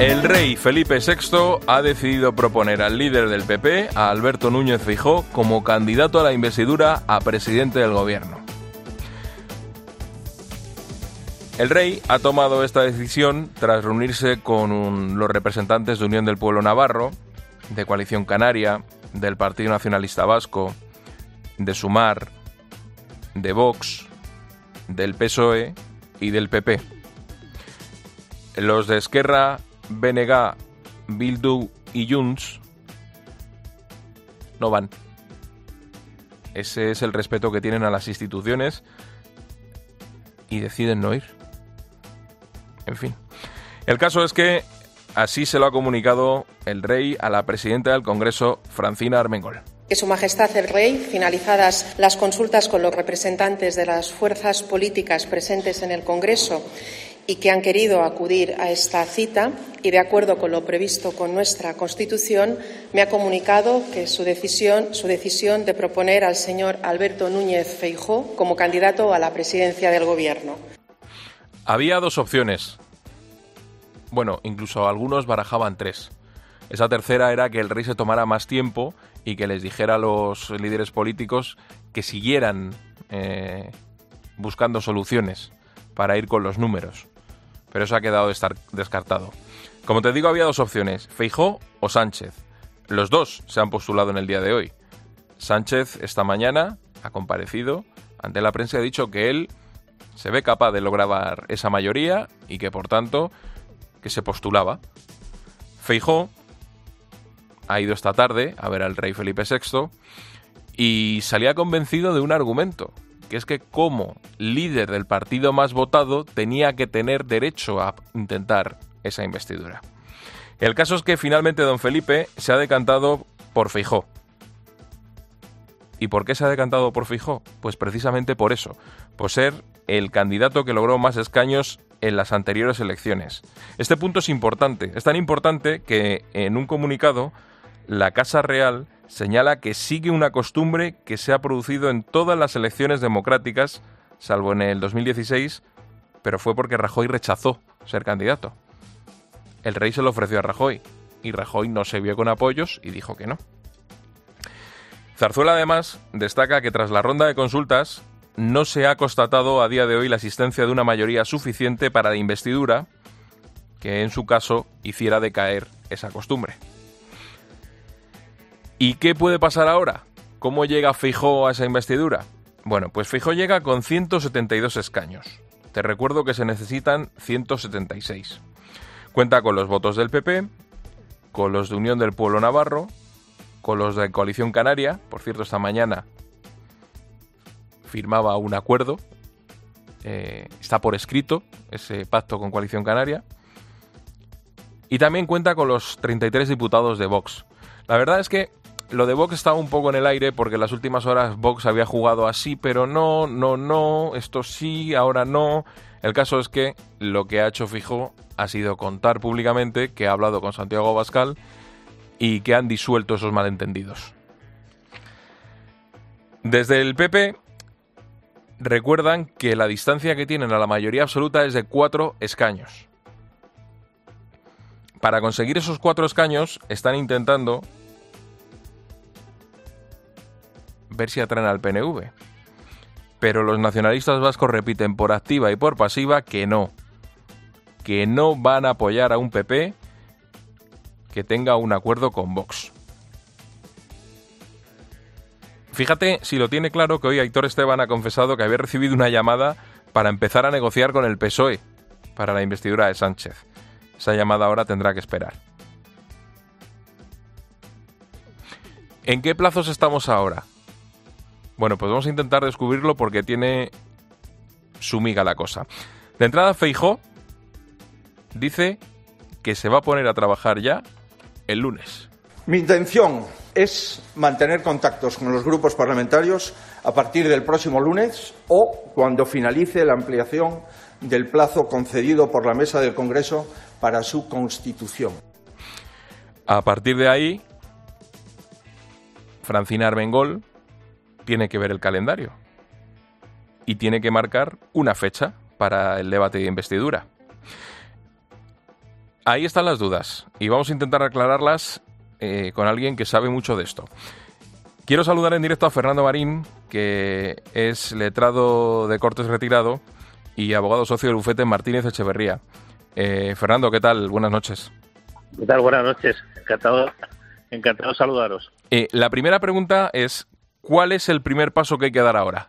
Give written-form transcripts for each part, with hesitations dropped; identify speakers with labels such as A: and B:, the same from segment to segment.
A: El rey Felipe VI ha decidido proponer al líder del PP, a Alberto Núñez Feijóo, como candidato a la investidura a presidente del gobierno. El rey ha tomado esta decisión tras reunirse con los representantes de Unión del Pueblo Navarro, de Coalición Canaria, del Partido Nacionalista Vasco, de Sumar, de Vox, del PSOE y del PP. Los de Esquerra, BNG, Bildu y Junts no van. Ese es el respeto que tienen a las instituciones y deciden no ir. En fin. El caso es que así se lo ha comunicado el rey a la presidenta del Congreso, Francina Armengol.
B: Que Su Majestad el Rey, finalizadas las consultas con los representantes de las fuerzas políticas presentes en el Congreso y que han querido acudir a esta cita y de acuerdo con lo previsto con nuestra Constitución, me ha comunicado que su decisión de proponer al señor Alberto Núñez Feijóo como candidato a la presidencia del Gobierno.
A: Había dos opciones. Bueno, incluso algunos barajaban tres. Esa tercera era que el rey se tomara más tiempo y que les dijera a los líderes políticos que siguieran buscando soluciones para ir con los números. Pero eso ha quedado descartado. Como te digo, había dos opciones, Feijóo o Sánchez. Los dos se han postulado en el día de hoy. Sánchez esta mañana ha comparecido ante la prensa y ha dicho que él se ve capaz de lograr esa mayoría y que, por tanto, que se postulaba. Feijóo ha ido esta tarde a ver al rey Felipe VI y salía convencido de un argumento, que es que como líder del partido más votado tenía que tener derecho a intentar esa investidura. El caso es que finalmente don Felipe se ha decantado por Feijóo. ¿Y por qué se ha decantado por Feijóo? Pues precisamente por eso, por ser el candidato que logró más escaños en las anteriores elecciones. Este punto es importante, es tan importante que en un comunicado la Casa Real señala que sigue una costumbre que se ha producido en todas las elecciones democráticas, salvo en el 2016, pero fue porque Rajoy rechazó ser candidato. El rey se lo ofreció a Rajoy, y Rajoy no se vio con apoyos y dijo que no. Zarzuela, además, destaca que tras la ronda de consultas no se ha constatado a día de hoy la existencia de una mayoría suficiente para la investidura que, en su caso, hiciera decaer esa costumbre. ¿Y qué puede pasar ahora? ¿Cómo llega Feijóo a esa investidura? Bueno, pues Feijóo llega con 172 escaños. Te recuerdo que se necesitan 176. Cuenta con los votos del PP, con los de Unión del Pueblo Navarro, con los de Coalición Canaria. Por cierto, esta mañana firmaba un acuerdo. Está por escrito ese pacto con Coalición Canaria. Y también cuenta con los 33 diputados de Vox. La verdad es que lo de Vox estaba un poco en el aire porque en las últimas horas Vox había jugado así, pero no, esto sí, ahora no. El caso es que lo que ha hecho Feijóo ha sido contar públicamente que ha hablado con Santiago Abascal y que han disuelto esos malentendidos. Desde el PP recuerdan que la distancia que tienen a la mayoría absoluta es de 4 escaños. Para conseguir esos 4 escaños están intentando ver si atraen al PNV. Pero los nacionalistas vascos repiten por activa y por pasiva que no van a apoyar a un PP que tenga un acuerdo con Vox. Fíjate si lo tiene claro que hoy Aitor Esteban ha confesado que había recibido una llamada para empezar a negociar con el PSOE para la investidura de Sánchez. Esa llamada ahora tendrá que esperar. ¿En qué plazos estamos ahora? Bueno, pues vamos a intentar descubrirlo porque tiene su miga la cosa. De entrada, Feijóo dice que se va a poner a trabajar ya el lunes.
C: Mi intención es mantener contactos con los grupos parlamentarios a partir del próximo lunes o cuando finalice la ampliación del plazo concedido por la Mesa del Congreso para su constitución.
A: A partir de ahí, Francina Armengol tiene que ver el calendario y tiene que marcar una fecha para el debate de investidura. Ahí están las dudas y vamos a intentar aclararlas con alguien que sabe mucho de esto. Quiero saludar en directo a Fernando Marín, que es letrado de Cortes retirado y abogado socio del bufete Martínez Echeverría. Fernando, ¿qué tal? Buenas noches.
D: ¿Qué tal? Buenas noches. Encantado de saludaros.
A: La primera pregunta es, ¿cuál es el primer paso que hay que dar ahora?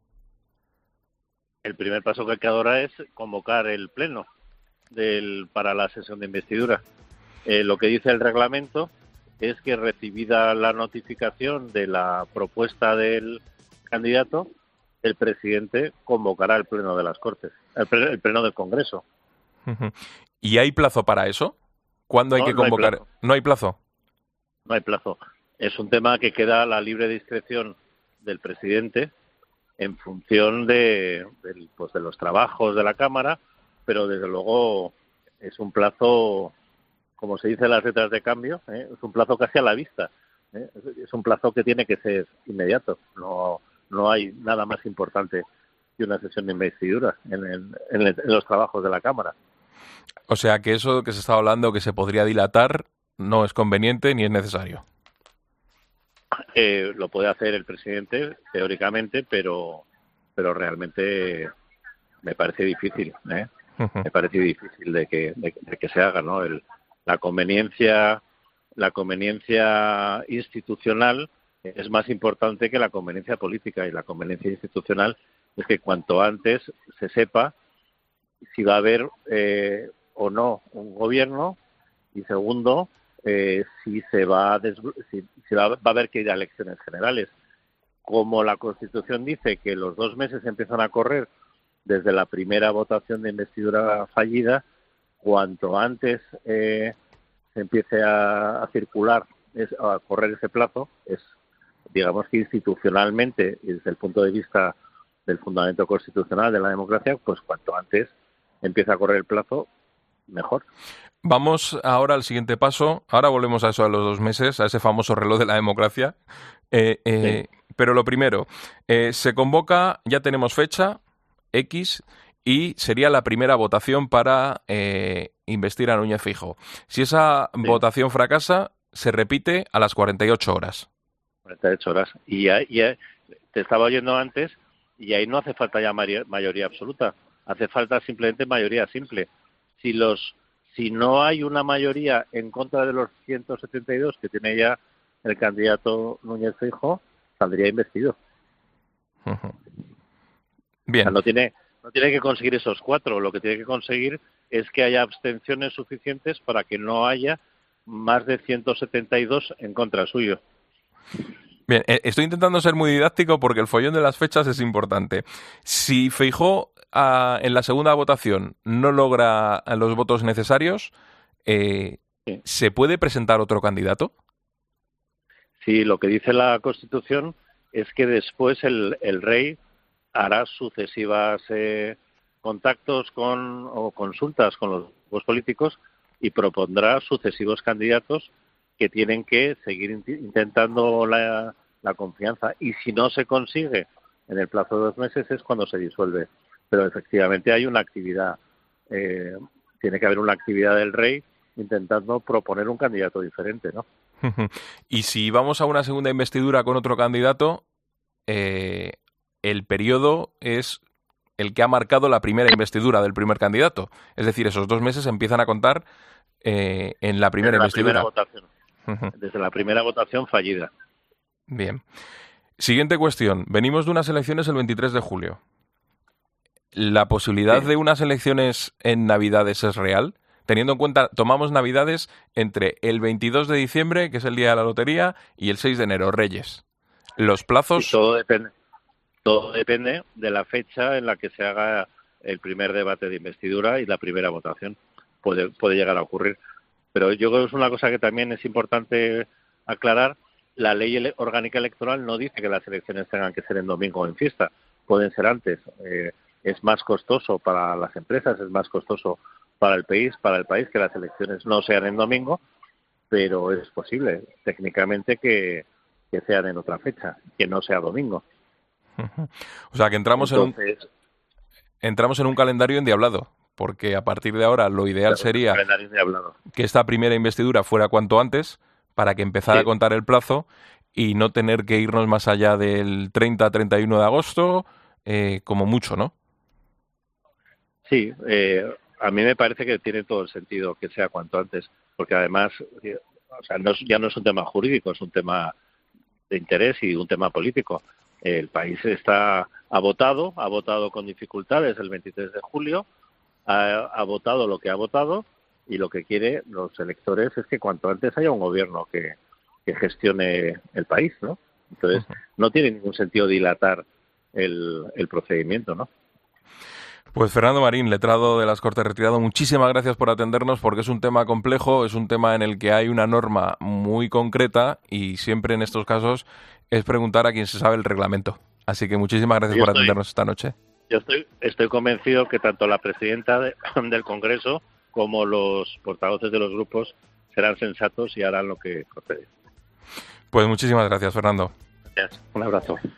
D: El primer paso que hay que dar ahora es convocar el pleno para la sesión de investidura. Lo que dice el reglamento es que, recibida la notificación de la propuesta del candidato, el presidente convocará el pleno de las Cortes, el pleno del Congreso.
A: ¿Y hay plazo para eso? ¿Cuándo hay que convocar? ¿No hay plazo?
D: No hay plazo. Es un tema que queda a la libre discreción del presidente en función de los trabajos de la Cámara, pero desde luego es un plazo, como se dice en las letras de cambio, es un plazo casi a la vista. Es un plazo que tiene que ser inmediato. No hay nada más importante que una sesión de investidura en los trabajos de la Cámara.
A: O sea que eso que se está hablando, que se podría dilatar, no es conveniente ni es necesario.
D: Lo puede hacer el presidente, teóricamente, pero realmente me parece difícil. Me parece difícil de que se haga, ¿no? La conveniencia institucional es más importante que la conveniencia política, y la conveniencia institucional es que cuanto antes se sepa si va a haber o no un gobierno, y segundo, si va a haber que ir a elecciones generales. Como la Constitución dice que los 2 meses empiezan a correr desde la primera votación de investidura fallida, cuanto antes se empiece a circular, a correr ese plazo, digamos que institucionalmente y desde el punto de vista del fundamento constitucional de la democracia, pues cuanto antes empieza a correr el plazo, mejor.
A: Vamos ahora al siguiente paso. Ahora volvemos a eso de los 2 meses, a ese famoso reloj de la democracia. Sí. Pero lo primero, se convoca, ya tenemos fecha, X, y sería la primera votación para investir a Núñez Feijóo. Si esa votación fracasa, se repite a las 48 horas.
D: 48 horas. Y te estaba oyendo antes, y ahí no hace falta ya mayoría absoluta, hace falta simplemente mayoría simple. Si no hay una mayoría en contra de los 172 que tiene ya el candidato Núñez Feijóo, saldría investido.
A: Bien.
D: O sea, no tiene que conseguir esos 4, lo que tiene que conseguir es que haya abstenciones suficientes para que no haya más de 172 en contra suyo.
A: Bien, estoy intentando ser muy didáctico porque el follón de las fechas es importante. Si Feijóo en la segunda votación no logra los votos necesarios,
D: sí.
A: ¿Se puede presentar otro candidato?
D: Sí, lo que dice la Constitución es que después el rey hará sucesivas contactos o consultas con los grupos políticos y propondrá sucesivos candidatos que tienen que seguir intentando la confianza. Y si no se consigue en el plazo de 2 meses es cuando se disuelve. Pero efectivamente hay una actividad, tiene que haber una actividad del rey intentando proponer un candidato diferente, ¿no?
A: Y si vamos a una segunda investidura con otro candidato, el periodo es el que ha marcado la primera investidura del primer candidato. Es decir, esos 2 meses empiezan a contar en la primera investidura.
D: Desde la primera votación fallida.
A: Bien. Siguiente cuestión. Venimos de unas elecciones el 23 de julio. ¿La posibilidad de unas elecciones en Navidades es real? Teniendo en cuenta, tomamos Navidades entre el 22 de diciembre, que es el día de la lotería, y el 6 de enero, Reyes. Los plazos...
D: Sí, todo depende de la fecha en la que se haga el primer debate de investidura y la primera votación. Puede llegar a ocurrir. Pero yo creo que es una cosa que también es importante aclarar. La ley orgánica electoral no dice que las elecciones tengan que ser en domingo o en fiesta. Pueden ser antes. Es más costoso para las empresas, es más costoso para el país que las elecciones no sean en domingo, pero es posible técnicamente que sean en otra fecha, que no sea domingo.
A: O sea, que entramos en un calendario endiablado, porque a partir de ahora lo ideal sería que esta primera investidura fuera cuanto antes, para que empezara a contar el plazo y no tener que irnos más allá del 30-31 de agosto, como mucho, ¿no?
D: Sí, a mí me parece que tiene todo el sentido que sea cuanto antes, porque además, o sea, ya no es un tema jurídico, es un tema de interés y un tema político. El país ha votado con dificultades el 23 de julio, ha votado lo que ha votado, y lo que quiere los electores es que cuanto antes haya un gobierno que gestione el país, ¿no? Entonces, no tiene ningún sentido dilatar el procedimiento, ¿no?
A: Pues Fernando Marín, letrado de las Cortes Retirado, muchísimas gracias por atendernos, porque es un tema complejo, es un tema en el que hay una norma muy concreta y siempre en estos casos es preguntar a quien se sabe el reglamento. Así que muchísimas gracias por atendernos esta noche.
D: Yo estoy convencido que tanto la presidenta del Congreso como los portavoces de los grupos serán sensatos y harán lo que procede.
A: Pues muchísimas gracias, Fernando.
D: Gracias. Un abrazo.